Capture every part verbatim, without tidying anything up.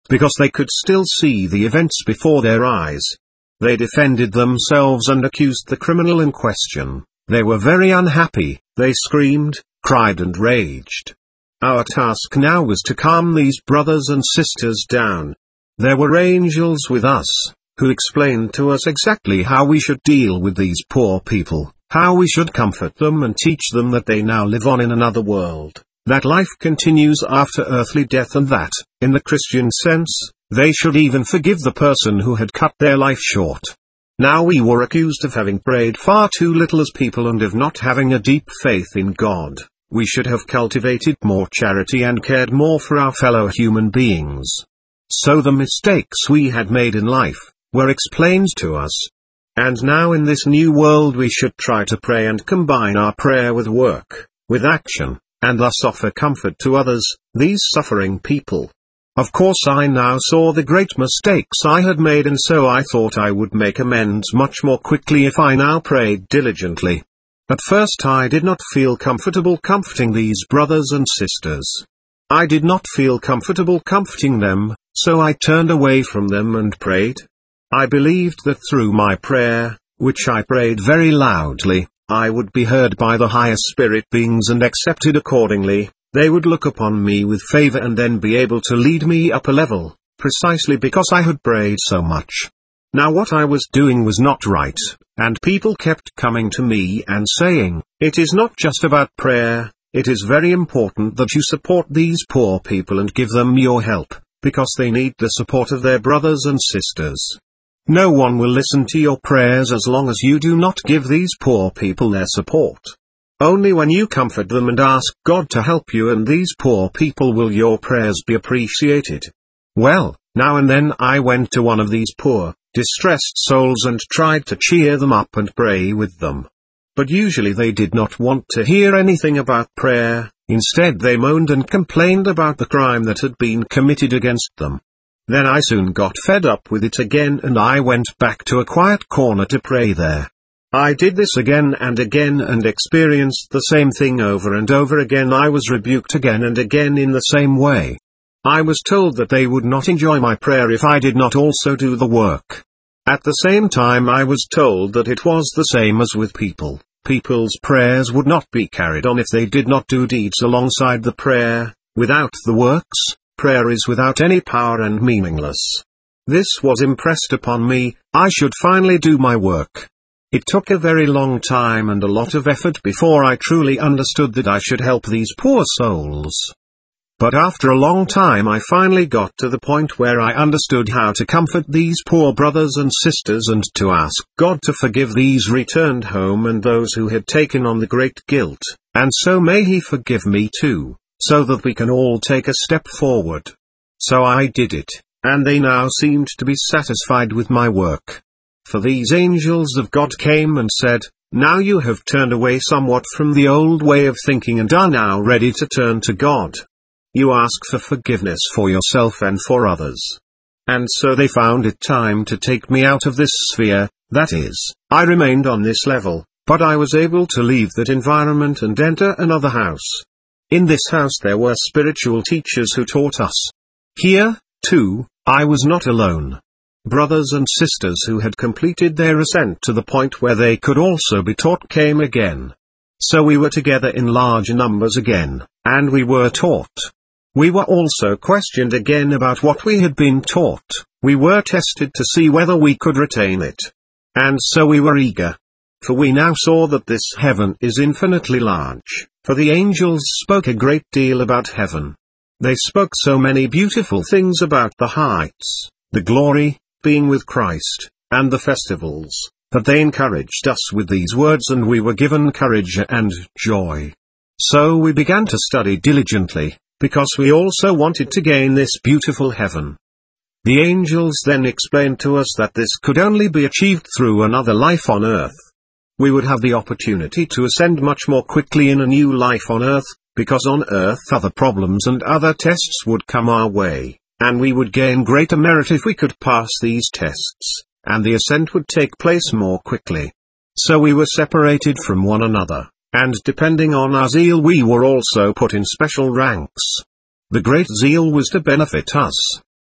because they could still see the events before their eyes. They defended themselves and accused the criminal in question. They were very unhappy, they screamed, cried and raged. Our task now was to calm these brothers and sisters down. There were angels with us, who explained to us exactly how we should deal with these poor people, how we should comfort them and teach them that they now live on in another world, that life continues after earthly death, and that, in the Christian sense, they should even forgive the person who had cut their life short. Now we were accused of having prayed far too little as people and of not having a deep faith in God. We should have cultivated more charity and cared more for our fellow human beings. So the mistakes we had made in life were explained to us. And now in this new world we should try to pray and combine our prayer with work, with action, and thus offer comfort to others, these suffering people. Of course I now saw the great mistakes I had made, and so I thought I would make amends much more quickly if I now prayed diligently. At first I did not feel comfortable comforting these brothers and sisters. I did not feel comfortable comforting them, so I turned away from them and prayed. I believed that through my prayer, which I prayed very loudly, I would be heard by the higher spirit beings and accepted accordingly. They would look upon me with favor and then be able to lead me up a level, precisely because I had prayed so much. Now what I was doing was not right, and people kept coming to me and saying, "It is not just about prayer, it is very important that you support these poor people and give them your help, because they need the support of their brothers and sisters. No one will listen to your prayers as long as you do not give these poor people their support. Only when you comfort them and ask God to help you and these poor people will your prayers be appreciated." Well, now and then I went to one of these poor, distressed souls and tried to cheer them up and pray with them. But usually they did not want to hear anything about prayer. Instead they moaned and complained about the crime that had been committed against them. Then I soon got fed up with it again and I went back to a quiet corner to pray there. I did this again and again and experienced the same thing over and over again. I was rebuked again and again in the same way. I was told that they would not enjoy my prayer if I did not also do the work. At the same time I was told that it was the same as with people. People's prayers would not be carried on if they did not do deeds alongside the prayer. Without the works, prayer is without any power and meaningless. This was impressed upon me. I should finally do my work. It took a very long time and a lot of effort before I truly understood that I should help these poor souls. But after a long time I finally got to the point where I understood how to comfort these poor brothers and sisters and to ask God to forgive these returned home and those who had taken on the great guilt, and so may He forgive me too, so that we can all take a step forward. So I did it, and they now seemed to be satisfied with my work. For these angels of God came and said, "Now you have turned away somewhat from the old way of thinking and are now ready to turn to God. You ask for forgiveness for yourself and for others." And so they found it time to take me out of this sphere, that is, I remained on this level, but I was able to leave that environment and enter another house. In this house there were spiritual teachers who taught us. Here, too, I was not alone. Brothers and sisters who had completed their ascent to the point where they could also be taught came again. So we were together in large numbers again, and we were taught. We were also questioned again about what we had been taught. We were tested to see whether we could retain it. And so we were eager. For we now saw that this heaven is infinitely large, for the angels spoke a great deal about heaven. They spoke so many beautiful things about the heights, the glory, being with Christ, and the festivals, that they encouraged us with these words and we were given courage and joy. So we began to study diligently, because we also wanted to gain this beautiful heaven. The angels then explained to us that this could only be achieved through another life on earth. We would have the opportunity to ascend much more quickly in a new life on earth, because on earth other problems and other tests would come our way, and we would gain greater merit if we could pass these tests, and the ascent would take place more quickly. So we were separated from one another, and depending on our zeal we were also put in special ranks. The great zeal was to benefit us.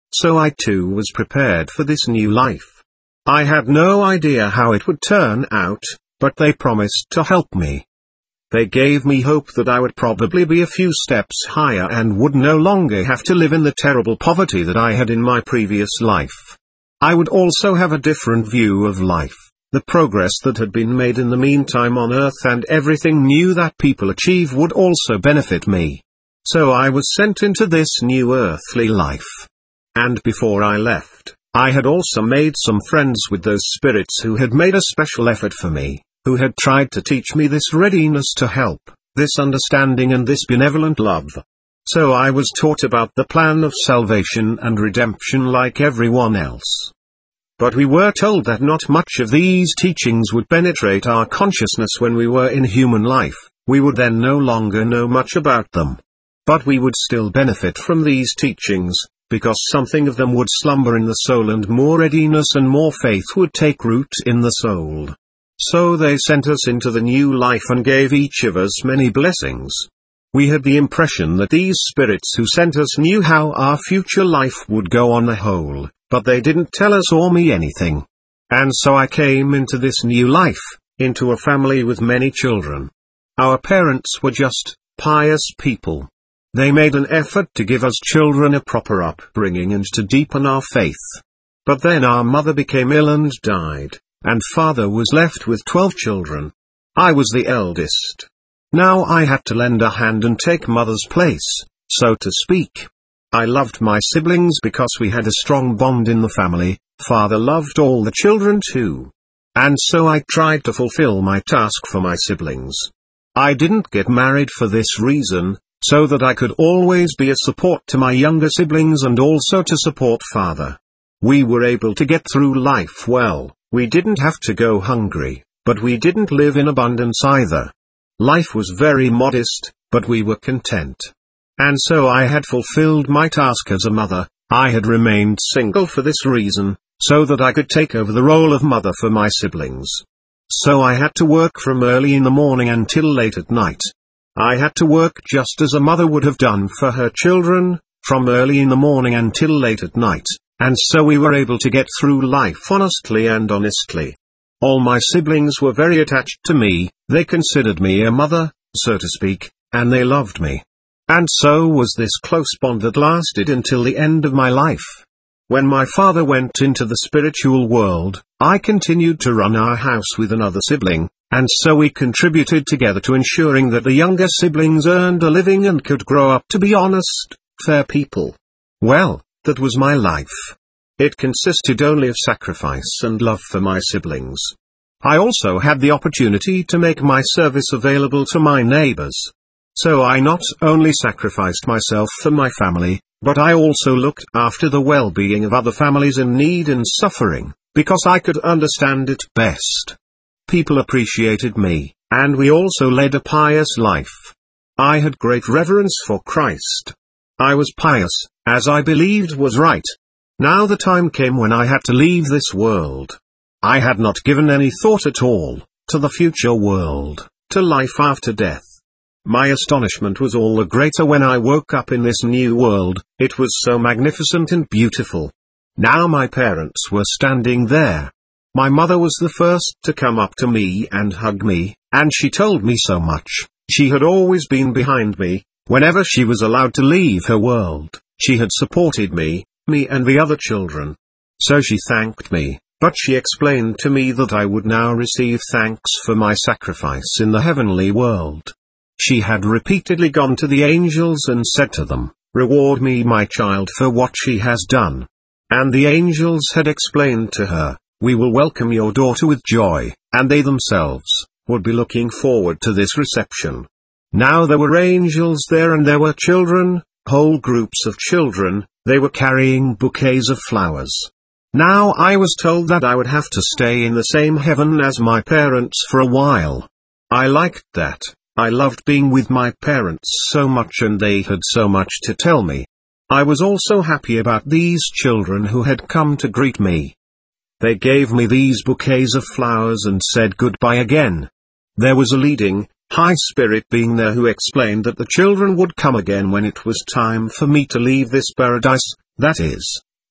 So I too was prepared for this new life. I had no idea how it would turn out, but they promised to help me. They gave me hope that I would probably be a few steps higher and would no longer have to live in the terrible poverty that I had in my previous life. I would also have a different view of life, the progress that had been made in the meantime on earth, and everything new that people achieve would also benefit me. So I was sent into this new earthly life. And before I left, I had also made some friends with those spirits who had made a special effort for me, who had tried to teach me this readiness to help, this understanding and this benevolent love. So I was taught about the plan of salvation and redemption like everyone else. But we were told that not much of these teachings would penetrate our consciousness when we were in human life. We would then no longer know much about them. But we would still benefit from these teachings, because something of them would slumber in the soul and more readiness and more faith would take root in the soul. So they sent us into the new life and gave each of us many blessings. We had the impression that these spirits who sent us knew how our future life would go on the whole, but they didn't tell us or me anything. And so I came into this new life, into a family with many children. Our parents were just pious people. They made an effort to give us children a proper upbringing and to deepen our faith. But then our mother became ill and died, and father was left with twelve children. I was the eldest. Now I had to lend a hand and take mother's place, so to speak. I loved my siblings because we had a strong bond in the family. Father loved all the children too. And so I tried to fulfill my task for my siblings. I didn't get married for this reason, so that I could always be a support to my younger siblings and also to support father. We were able to get through life well. We didn't have to go hungry, but we didn't live in abundance either. Life was very modest, but we were content. And so I had fulfilled my task as a mother. I had remained single for this reason, so that I could take over the role of mother for my siblings. So I had to work from early in the morning until late at night. I had to work just as a mother would have done for her children, from early in the morning until late at night, and so we were able to get through life honestly and honestly. All my siblings were very attached to me, they considered me a mother, so to speak, and they loved me. And so was this close bond that lasted until the end of my life. When my father went into the spiritual world, I continued to run our house with another sibling, and so we contributed together to ensuring that the younger siblings earned a living and could grow up to be honest, fair people. Well, that was my life. It consisted only of sacrifice and love for my siblings. I also had the opportunity to make my service available to my neighbors. So I not only sacrificed myself for my family, but I also looked after the well-being of other families in need and suffering, because I could understand it best. People appreciated me, and we also led a pious life. I had great reverence for Christ. I was pious, as I believed was right. Now the time came when I had to leave this world. I had not given any thought at all to the future world, to life after death. My astonishment was all the greater when I woke up in this new world. It was so magnificent and beautiful. Now my parents were standing there. My mother was the first to come up to me and hug me, and she told me so much. She had always been behind me. Whenever she was allowed to leave her world, she had supported me, me and the other children. So she thanked me, but she explained to me that I would now receive thanks for my sacrifice in the heavenly world. She had repeatedly gone to the angels and said to them, "Reward me, my child, for what she has done." And the angels had explained to her, "We will welcome your daughter with joy," and they themselves would be looking forward to this reception. Now there were angels there and there were children, whole groups of children. They were carrying bouquets of flowers. Now I was told that I would have to stay in the same heaven as my parents for a while. I liked that. I loved being with my parents so much and they had so much to tell me. I was also happy about these children who had come to greet me. They gave me these bouquets of flowers and said goodbye again. There was a leading, high spirit being there who explained that the children would come again when it was time for me to leave this paradise, that is,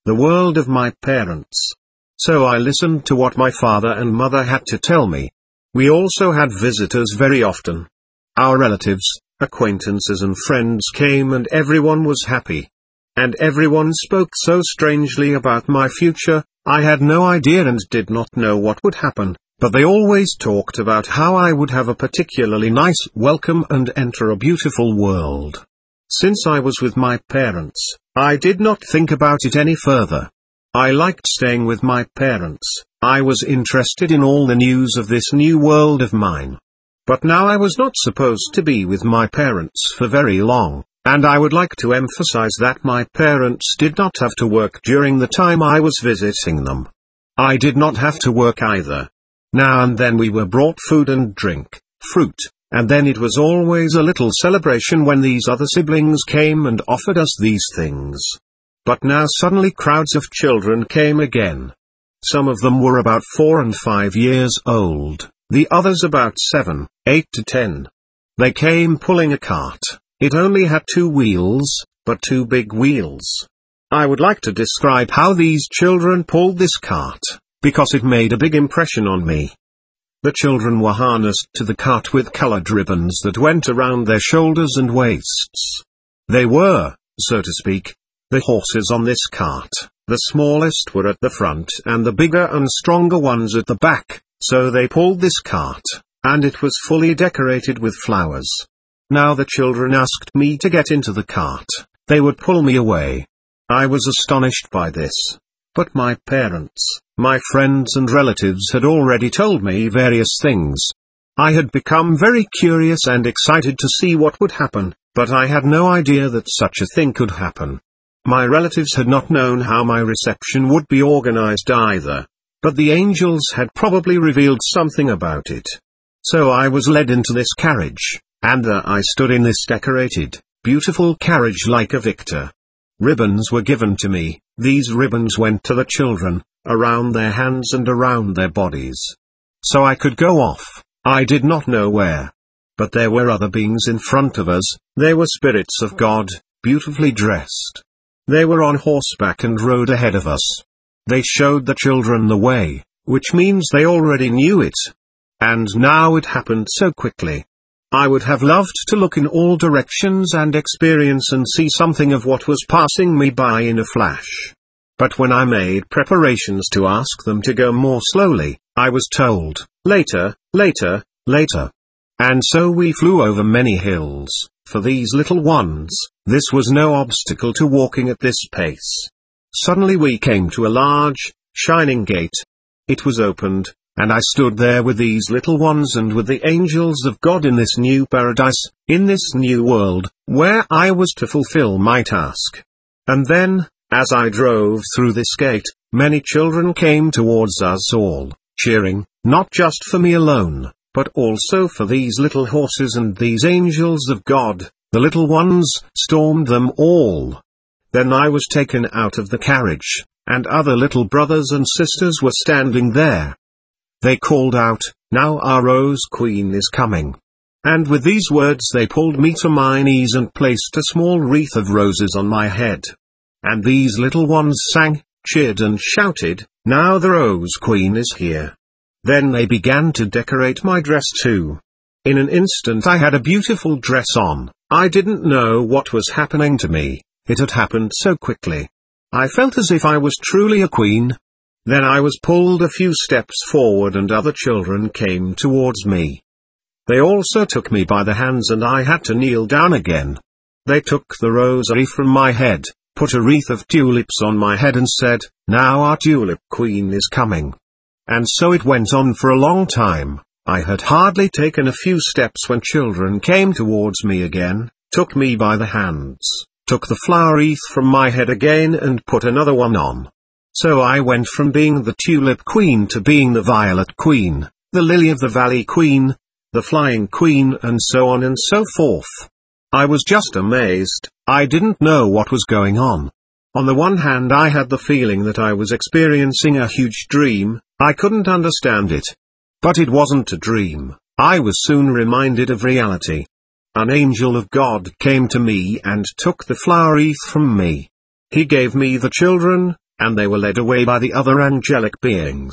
the world of my parents. So I listened to what my father and mother had to tell me. We also had visitors very often. Our relatives, acquaintances and friends came and everyone was happy. And everyone spoke so strangely about my future. I had no idea and did not know what would happen, but they always talked about how I would have a particularly nice welcome and enter a beautiful world. Since I was with my parents, I did not think about it any further. I liked staying with my parents. I was interested in all the news of this new world of mine. But now I was not supposed to be with my parents for very long, and I would like to emphasize that my parents did not have to work during the time I was visiting them. I did not have to work either. Now and then we were brought food and drink, fruit, and then it was always a little celebration when these other siblings came and offered us these things. But now suddenly crowds of children came again. Some of them were about four and five years old, the others about seven, eight to ten. They came pulling a cart. It only had two wheels, but two big wheels. I would like to describe how these children pulled this cart, because it made a big impression on me. The children were harnessed to the cart with colored ribbons that went around their shoulders and waists. They were, so to speak, the horses on this cart. The smallest were at the front and the bigger and stronger ones at the back, so they pulled this cart, and it was fully decorated with flowers. Now the children asked me to get into the cart. They would pull me away. I was astonished by this. But my parents, my friends and relatives had already told me various things. I had become very curious and excited to see what would happen, but I had no idea that such a thing could happen. My relatives had not known how my reception would be organized either, but the angels had probably revealed something about it. So I was led into this carriage, and there I stood in this decorated, beautiful carriage like a victor. Ribbons were given to me. These ribbons went to the children, around their hands and around their bodies. So I could go off. I did not know where. But there were other beings in front of us. They were spirits of God, beautifully dressed. They were on horseback and rode ahead of us. They showed the children the way, which means they already knew it. And now it happened so quickly. I would have loved to look in all directions and experience and see something of what was passing me by in a flash. But when I made preparations to ask them to go more slowly, I was told, later, later, later. And so we flew over many hills. For these little ones, this was no obstacle to walking at this pace. Suddenly we came to a large, shining gate. It was opened, and I stood there with these little ones and with the angels of God in this new paradise, in this new world, where I was to fulfill my task. And then, as I drove through this gate, many children came towards us all, cheering, not just for me alone, but also for these little horses and these angels of God. The little ones stormed them all. Then I was taken out of the carriage, and other little brothers and sisters were standing there. They called out, "Now our Rose Queen is coming." And with these words they pulled me to my knees and placed a small wreath of roses on my head. And these little ones sang, cheered and shouted, "Now the Rose Queen is here." Then they began to decorate my dress too. In an instant I had a beautiful dress on. I didn't know what was happening to me. It had happened so quickly. I felt as if I was truly a queen. Then I was pulled a few steps forward and other children came towards me. They also took me by the hands and I had to kneel down again. They took the rosary from my head, put a wreath of tulips on my head and said, "Now our tulip queen is coming." And so it went on for a long time. I had hardly taken a few steps when children came towards me again, took me by the hands, took the flower wreath from my head again and put another one on. So I went from being the tulip queen to being the violet queen, the lily of the valley queen, the flying queen and so on and so forth. I was just amazed. I didn't know what was going on. On the one hand I had the feeling that I was experiencing a huge dream. I couldn't understand it. But it wasn't a dream. I was soon reminded of reality. An angel of God came to me and took the flower wreath from me. He gave me the children, and they were led away by the other angelic beings.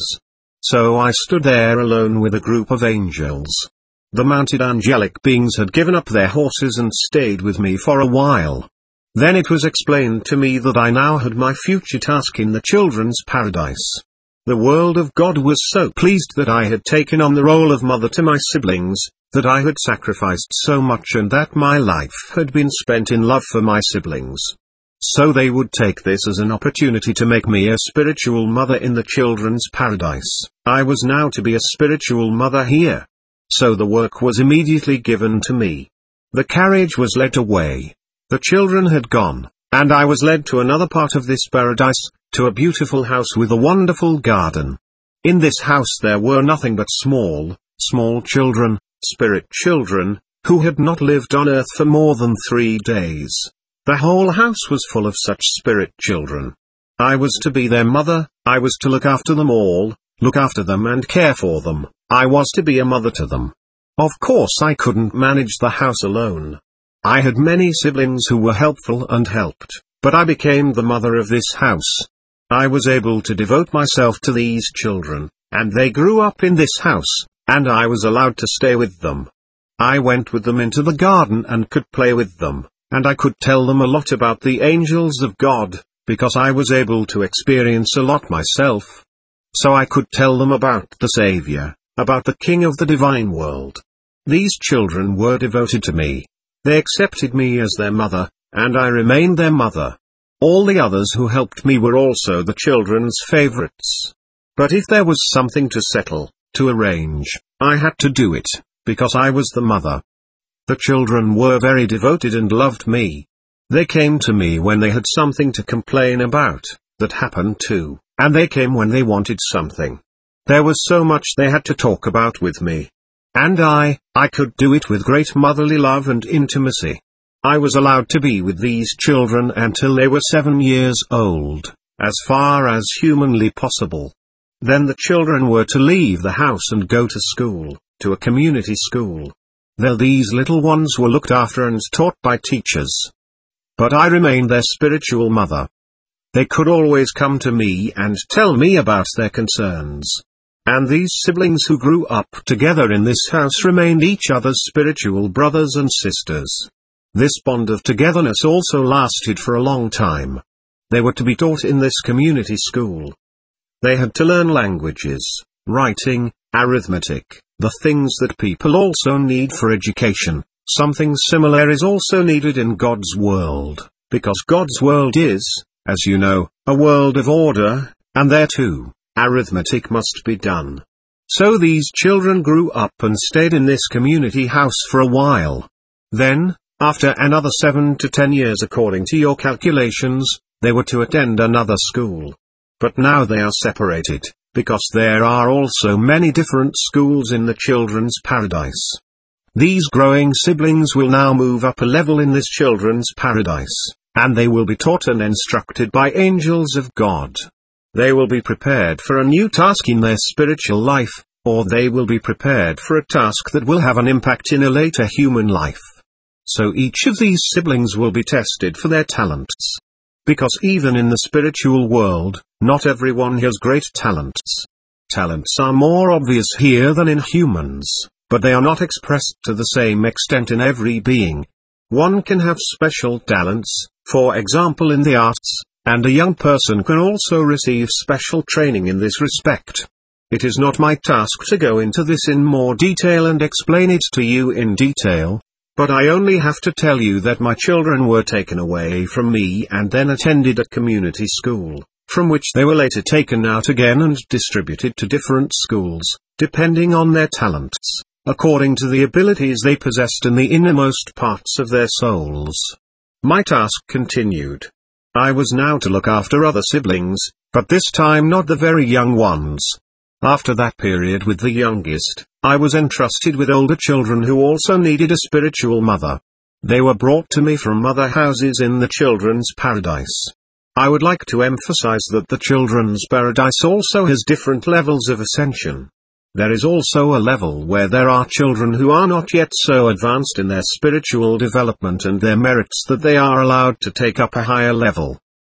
So I stood there alone with a group of angels. The mounted angelic beings had given up their horses and stayed with me for a while. Then it was explained to me that I now had my future task in the children's paradise. The world of God was so pleased that I had taken on the role of mother to my siblings, that I had sacrificed so much and that my life had been spent in love for my siblings. So they would take this as an opportunity to make me a spiritual mother in the children's paradise. I was now to be a spiritual mother here. So the work was immediately given to me. The carriage was led away. The children had gone, and I was led to another part of this paradise, to a beautiful house with a wonderful garden. In this house there were nothing but small, small children, spirit children, who had not lived on earth for more than three days. The whole house was full of such spirit children. I was to be their mother, I was to look after them all, look after them and care for them, I was to be a mother to them. Of course I couldn't manage the house alone. I had many siblings who were helpful and helped, but I became the mother of this house. I was able to devote myself to these children, and they grew up in this house, and I was allowed to stay with them. I went with them into the garden and could play with them, and I could tell them a lot about the angels of God, because I was able to experience a lot myself. So I could tell them about the Savior, about the King of the divine world. These children were devoted to me. They accepted me as their mother, and I remained their mother. All the others who helped me were also the children's favorites. But if there was something to settle, to arrange, I had to do it, because I was the mother. The children were very devoted and loved me. They came to me when they had something to complain about, that happened too, and they came when they wanted something. There was so much they had to talk about with me. And I, I could do it with great motherly love and intimacy. I was allowed to be with these children until they were seven years old, as far as humanly possible. Then the children were to leave the house and go to school, to a community school. There these little ones were looked after and taught by teachers. But I remained their spiritual mother. They could always come to me and tell me about their concerns. And these siblings who grew up together in this house remained each other's spiritual brothers and sisters. This bond of togetherness also lasted for a long time. They were to be taught in this community school. They had to learn languages, writing, arithmetic, the things that people also need for education. Something similar is also needed in God's world, because God's world is, as you know, a world of order, and there too, arithmetic must be done. So these children grew up and stayed in this community house for a while. Then, after another seven to ten years according to your calculations, they were to attend another school. But now they are separated, because there are also many different schools in the children's paradise. These growing siblings will now move up a level in this children's paradise, and they will be taught and instructed by angels of God. They will be prepared for a new task in their spiritual life, or they will be prepared for a task that will have an impact in a later human life. So each of these siblings will be tested for their talents. Because even in the spiritual world, not everyone has great talents. Talents are more obvious here than in humans, but they are not expressed to the same extent in every being. One can have special talents, for example in the arts, and a young person can also receive special training in this respect. It is not my task to go into this in more detail and explain it to you in detail. But I only have to tell you that my children were taken away from me and then attended a community school, from which they were later taken out again and distributed to different schools, depending on their talents, according to the abilities they possessed in the innermost parts of their souls. My task continued. I was now to look after other siblings, but this time not the very young ones. After that period with the youngest, I was entrusted with older children who also needed a spiritual mother. They were brought to me from other houses in the children's paradise. I would like to emphasize that the children's paradise also has different levels of ascension. There is also a level where there are children who are not yet so advanced in their spiritual development and their merits that they are allowed to take up a higher level.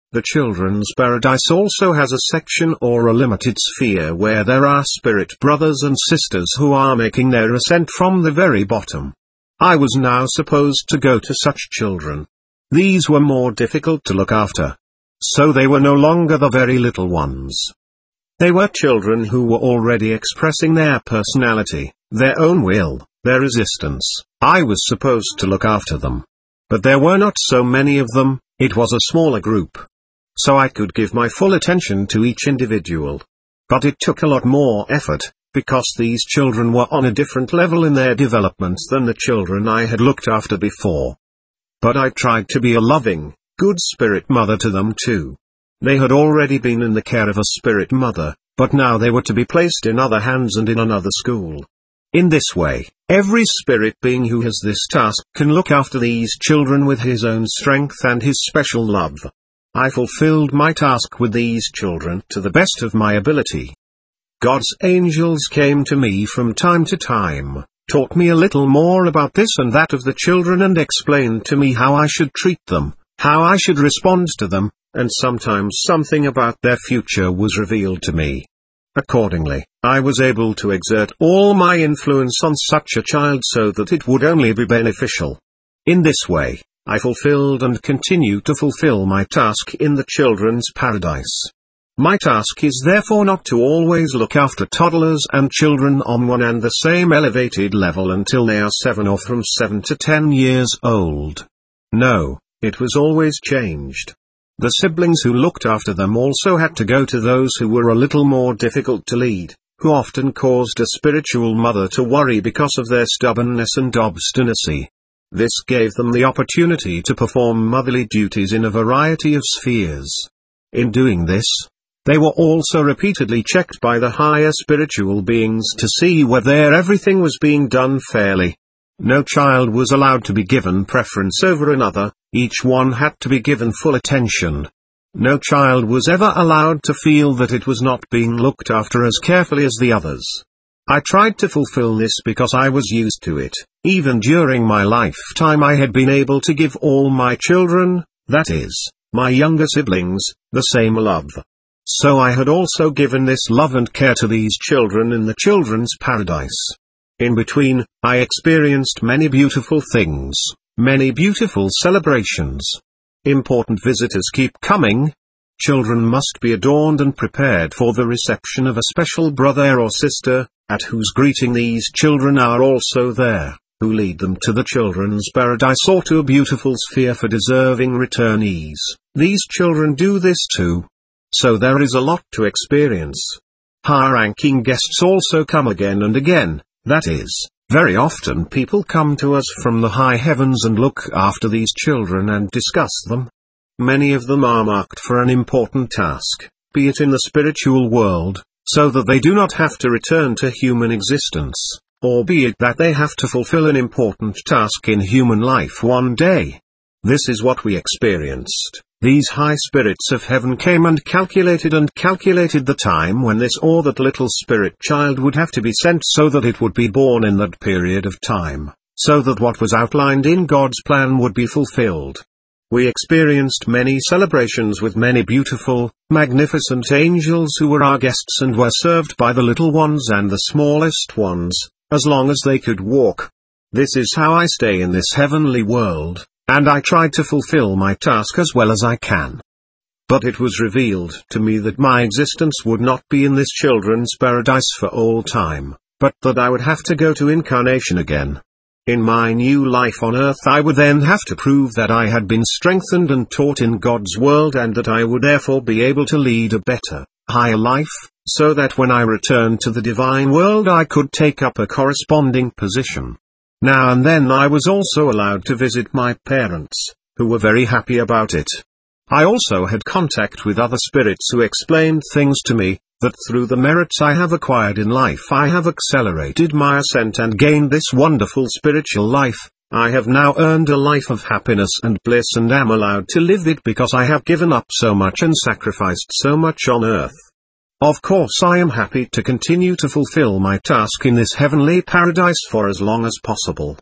The children's paradise also has a section or a limited sphere where there are spirit brothers and sisters who are making their ascent from the very bottom. I was now supposed to go to such children. These were more difficult to look after. So they were no longer the very little ones. They were children who were already expressing their personality, their own will, their resistance. I was supposed to look after them. But there were not so many of them, it was a smaller group. So I could give my full attention to each individual. But it took a lot more effort, because these children were on a different level in their development than the children I had looked after before. But I tried to be a loving, good spirit mother to them too. They had already been in the care of a spirit mother, but now they were to be placed in other hands and in another school. In this way, every spirit being who has this task can look after these children with his own strength and his special love. I fulfilled my task with these children to the best of my ability. God's angels came to me from time to time, taught me a little more about this and that of the children and explained to me how I should treat them, how I should respond to them, and sometimes something about their future was revealed to me. Accordingly, I was able to exert all my influence on such a child so that it would only be beneficial. In this way, I fulfilled and continue to fulfill my task in the children's paradise. My task is therefore not to always look after toddlers and children on one and the same elevated level until they are seven or from seven to ten years old. No, it was always changed. The siblings who looked after them also had to go to those who were a little more difficult to lead, who often caused a spiritual mother to worry because of their stubbornness and obstinacy. This gave them the opportunity to perform motherly duties in a variety of spheres. In doing this, they were also repeatedly checked by the higher spiritual beings to see whether everything was being done fairly. No child was allowed to be given preference over another, each one had to be given full attention. No child was ever allowed to feel that it was not being looked after as carefully as the others. I tried to fulfill this because I was used to it. Even during my lifetime I had been able to give all my children, that is, my younger siblings, the same love. So I had also given this love and care to these children in the children's paradise. In between, I experienced many beautiful things, many beautiful celebrations. Important visitors keep coming. Children must be adorned and prepared for the reception of a special brother or sister, at whose greeting these children are also there, who lead them to the children's paradise or to a beautiful sphere for deserving returnees. These children do this too. So there is a lot to experience. High-ranking guests also come again and again, that is, very often people come to us from the high heavens and look after these children and discuss them. Many of them are marked for an important task, be it in the spiritual world, so that they do not have to return to human existence, or be it that they have to fulfill an important task in human life one day. This is what we experienced. These high spirits of heaven came and calculated and calculated the time when this or that little spirit child would have to be sent so that it would be born in that period of time, so that what was outlined in God's plan would be fulfilled. We experienced many celebrations with many beautiful, magnificent angels who were our guests and were served by the little ones and the smallest ones, as long as they could walk. This is how I stay in this heavenly world, and I try to fulfill my task as well as I can. But it was revealed to me that my existence would not be in this children's paradise for all time, but that I would have to go to incarnation again. In my new life on earth I would then have to prove that I had been strengthened and taught in God's world and that I would therefore be able to lead a better, higher life, so that when I returned to the divine world I could take up a corresponding position. Now and then I was also allowed to visit my parents, who were very happy about it. I also had contact with other spirits who explained things to me, that through the merits I have acquired in life I have accelerated my ascent and gained this wonderful spiritual life. I have now earned a life of happiness and bliss and am allowed to live it because I have given up so much and sacrificed so much on earth. Of course I am happy to continue to fulfill my task in this heavenly paradise for as long as possible.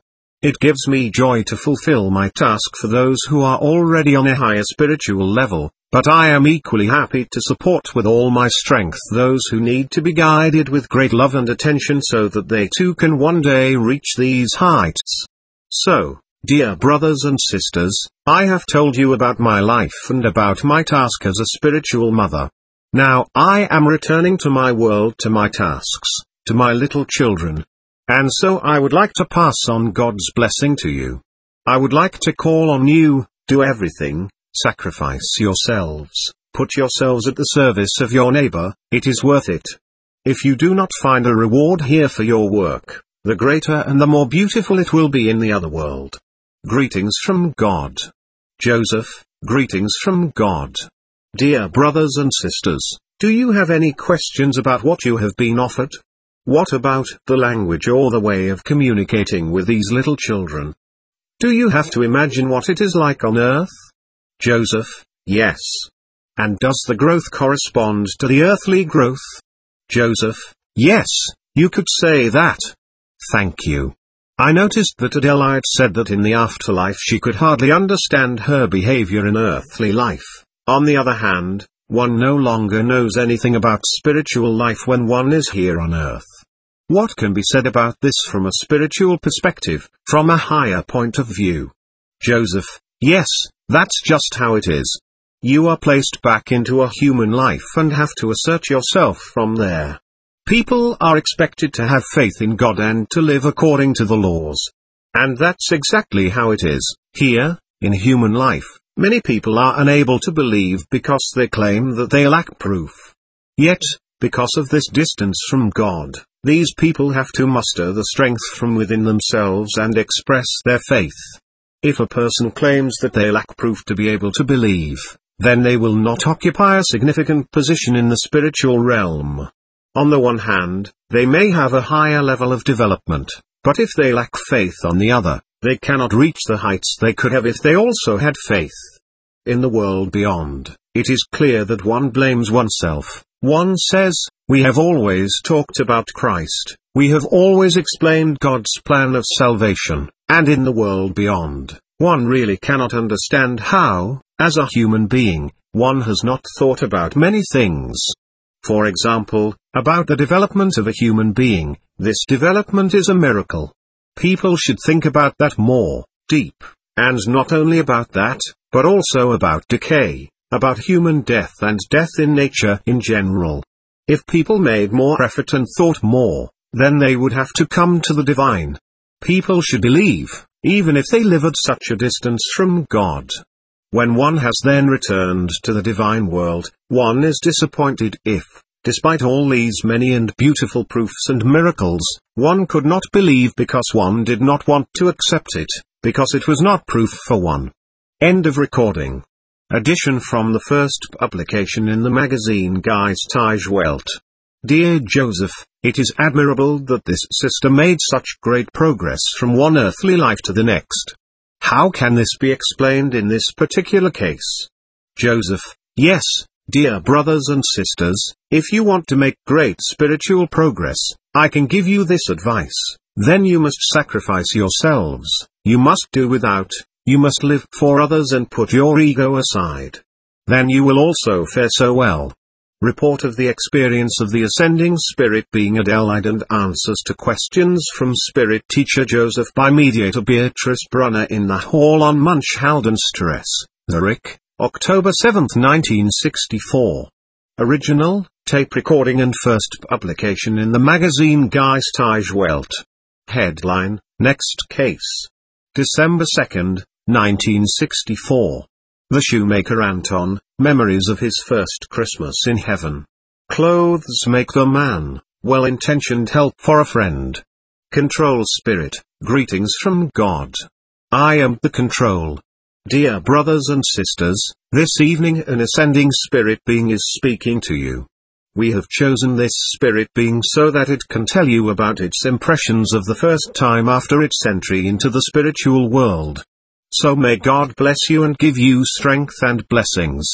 It gives me joy to fulfill my task for those who are already on a higher spiritual level, but I am equally happy to support with all my strength those who need to be guided with great love and attention so that they too can one day reach these heights. So, dear brothers and sisters, I have told you about my life and about my task as a spiritual mother. Now I am returning to my world, to my tasks, to my little children. And so I would like to pass on God's blessing to you. I would like to call on you, do everything, sacrifice yourselves, put yourselves at the service of your neighbor, it is worth it. If you do not find a reward here for your work, the greater and the more beautiful it will be in the other world. Greetings from God. Joseph, greetings from God. Dear brothers and sisters, do you have any questions about what you have been offered? What about the language or the way of communicating with these little children? Do you have to imagine what it is like on earth? Joseph, yes. And does the growth correspond to the earthly growth? Joseph, yes, you could say that. Thank you. I noticed that Adelaide said that in the afterlife she could hardly understand her behavior in earthly life. On the other hand, one no longer knows anything about spiritual life when one is here on earth. What can be said about this from a spiritual perspective, from a higher point of view? Joseph, yes, that's just how it is. You are placed back into a human life and have to assert yourself from there. People are expected to have faith in God and to live according to the laws. And that's exactly how it is, here, in human life. Many people are unable to believe because they claim that they lack proof. Yet, because of this distance from God, these people have to muster the strength from within themselves and express their faith. If a person claims that they lack proof to be able to believe, then they will not occupy a significant position in the spiritual realm. On the one hand, they may have a higher level of development, but if they lack faith on the other, they cannot reach the heights they could have if they also had faith. In the world beyond, it is clear that one blames oneself. One says, we have always talked about Christ, we have always explained God's plan of salvation, and in the world beyond, one really cannot understand how, as a human being, one has not thought about many things. For example, about the development of a human being. This development is a miracle. People should think about that more, deep, and not only about that, but also about decay, about human death and death in nature in general. If people made more effort and thought more, then they would have to come to the divine. People should believe, even if they live at such a distance from God. When one has then returned to the divine world, one is disappointed if, despite all these many and beautiful proofs and miracles, one could not believe because one did not want to accept it, because it was not proof for one. End of recording. Addition from the first publication in the magazine Geistige Welt. Dear Joseph, it is admirable that this sister made such great progress from one earthly life to the next. How can this be explained in this particular case? Joseph, yes, dear brothers and sisters, if you want to make great spiritual progress, I can give you this advice. Then you must sacrifice yourselves, you must do without, you must live for others and put your ego aside. Then you will also fare so well. Report of the experience of the ascending spirit being Adelaide and answers to questions from spirit teacher Joseph by mediator Beatrice Brunner in the hall on Munchhaldenstrasse, Zurich, October seventh nineteen sixty-four. Original, tape recording and first publication in the magazine Geistige Welt. Headline, Next Case. December second, nineteen sixty-four. The Shoemaker Anton, Memories of His First Christmas in Heaven. Clothes make the man, well-intentioned help for a friend. Control Spirit, greetings from God. I am the control. Dear brothers and sisters, this evening an ascending spirit being is speaking to you. We have chosen this spirit being so that it can tell you about its impressions of the first time after its entry into the spiritual world. So may God bless you and give you strength and blessings.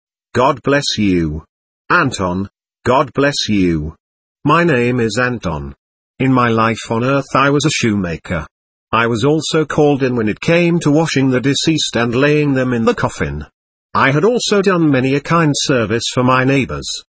God bless you. Anton, God bless you. My name is Anton. In my life on earth I was a shoemaker. I was also called in when it came to washing the deceased and laying them in the coffin. I had also done many a kind service for my neighbors.